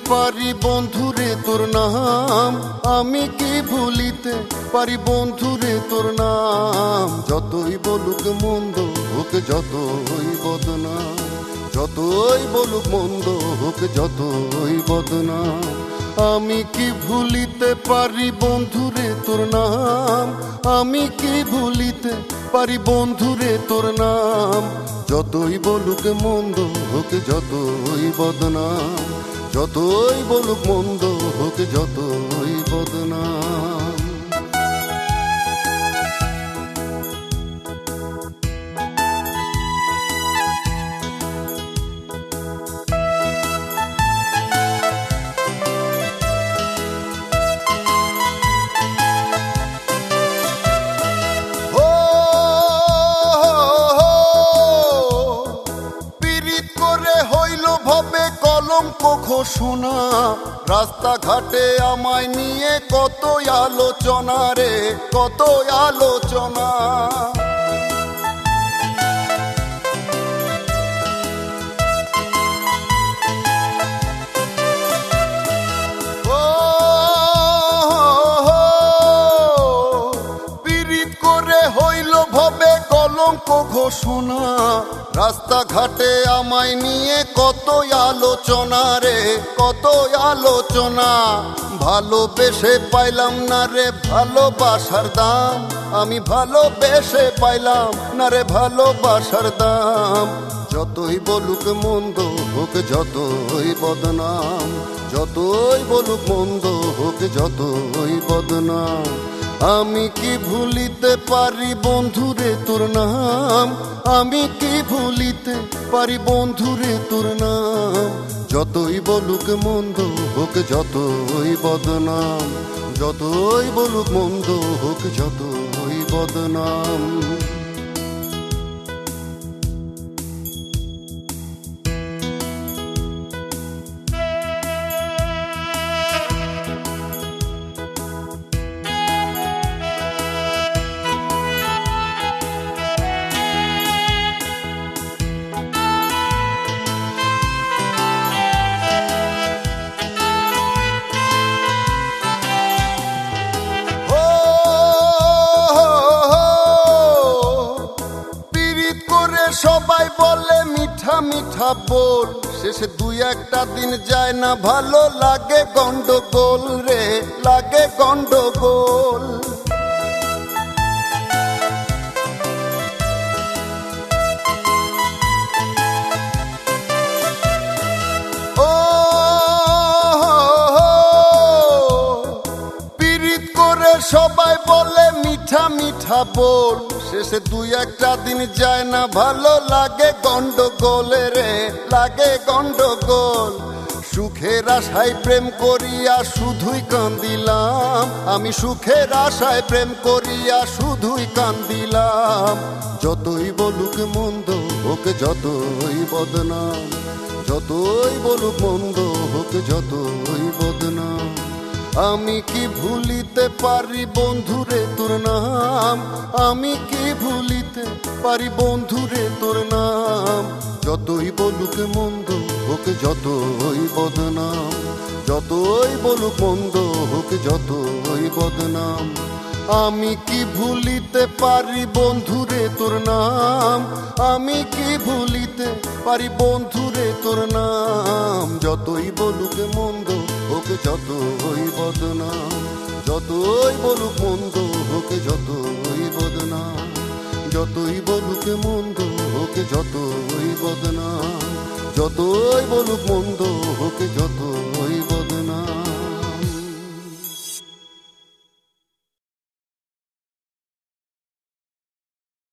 পারি বন্ধুরে তোর নাম, আমি কি ভুলিতে পারি বন্ধুরে তোর নাম। যতই বলুক মন্দ হোক যতই বদনাম, যতই বলুক মন্দ হোক যতই বদনাম, আমি কি ভুলিতে পারি বন্ধুরে তোর নাম, আমি কি ভুলিতে পারি বন্ধুরে তোর নাম। যতই বলুক মন্দ হোক যতই বদনাম, যতই বলুক মন্দ হোক যতই বদনাম। ঘোষণা রাস্তাঘাটে আমায় নিয়ে কত আলোচনা রে, কত আলোচনা। পীড়িত করে হইল ভবে কলঙ্ক ঘোষণা, রাস্তাঘাটে আমায় নিয়ে কত আলোচনা রে, কত আলোচনা। ভালোবেসে পাইলাম না রে ভালোবাসার দাম, আমি ভালোবেসে পাইলাম না রে ভালোবাসার দাম। যতই বলুক মন্দ হোক যতই বদনাম, যতই বলুক মন্দ হোক যতই বদনাম, আমি কি ভুলিতে পারি বন্ধুরে তোর নাম, আমি কি ভুলিতে পারি বন্ধুরে তোর নাম। যতই বলুক মন্দ হোক যতই বদনাম, যতই বলুক মন্দ হোক যতই বদনাম। সবাই বলে মিঠা মিঠা বল, শেষে দুই একটা দিন যায় না ভালো, লাগে গন্ডগোল রে, লাগে গন্ডগোল। ও পীড়িত করে সবাই বলে মিঠা মিঠা বল, শেষে দুই একটা দিন যায় না ভালো, লাগে গন্ডগোল রে, লাগে গন্ডগোল। সুখের আশায় প্রেম করিয়া শুধুই কান্দিলাম, আমি সুখের আশায় প্রেম করিয়া শুধুই কান্দিলাম। যতই বলুক মন্দ হোক যতই বদনাম, যতই বলুক মন্দ হোক যতই বদনাম, আমি কি ভুলিতে পারি বন্ধুরে তোর নাম, আমি কি ভুলিতে পারি বন্ধুরে তোর নাম। যতই বলুক মন্দ হোক যতই বদনাম, যতই বলুক মন্দ হোক যতই বদনাম, আমি কি ভুলিতে পারি বন্ধুরে তোর নাম, আমি কি ভুলিতে পারি বন্ধুরে তোর নাম। যতই বলুক মন্দ হোক যতই বদনাম, যতই বলুক মন্দ হোক যতই বদনাম, যতই বলুক মন্দ হোক যতই বদনাম, যতই বলুক মন্দ হোক যতই বদনাম।